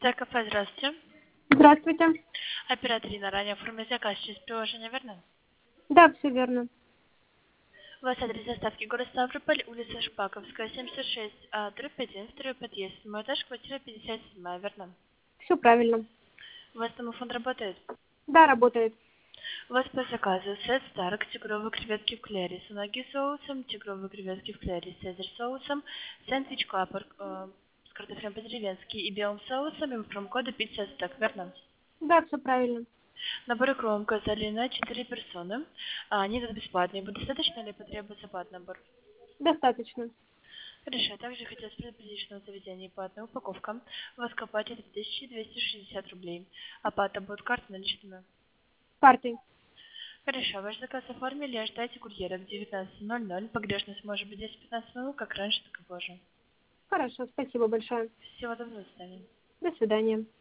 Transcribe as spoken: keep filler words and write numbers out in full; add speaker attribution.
Speaker 1: Кафе, здравствуйте.
Speaker 2: Здравствуйте.
Speaker 1: Оператор Ирина, ранее оформили заказ через приложение, верно?
Speaker 2: Да, все верно.
Speaker 1: У вас адрес доставки город Ставрополь, улица Шпаковская, семьдесят шесть, а, дробь один, второй подъезд, седьмой этаж, квартира пятьдесят семь, верно?
Speaker 2: Все правильно.
Speaker 1: У вас домофон работает?
Speaker 2: Да, работает.
Speaker 1: У вас по заказу сет Старк, тигровые креветки в клере с унаги соусом, тигровые креветки в клере с цезарь соусом, сэндвич клапор э, с картофелем по-деревенски и белым соусом, и промокода пицца стек, верно?
Speaker 2: Да, все правильно.
Speaker 1: Набор икру указали на четыре персоны. А, они тут бесплатные. Будет достаточно или потребуется платный набор?
Speaker 2: Достаточно.
Speaker 1: Хорошо. Также хотелось предупредить, что на заведении платная упаковка. У вас к оплате две тысячи двести шестьдесят рублей. Оплата будет картой наличными.
Speaker 2: Картой.
Speaker 1: Хорошо. Ваш заказ оформили. Ожидайте курьера в девятнадцать ноль ноль. Погрешность может быть десять-пятнадцать минут, как раньше, так и позже.
Speaker 2: Хорошо, спасибо большое.
Speaker 1: Всего доброго, до свидания.
Speaker 2: До свидания.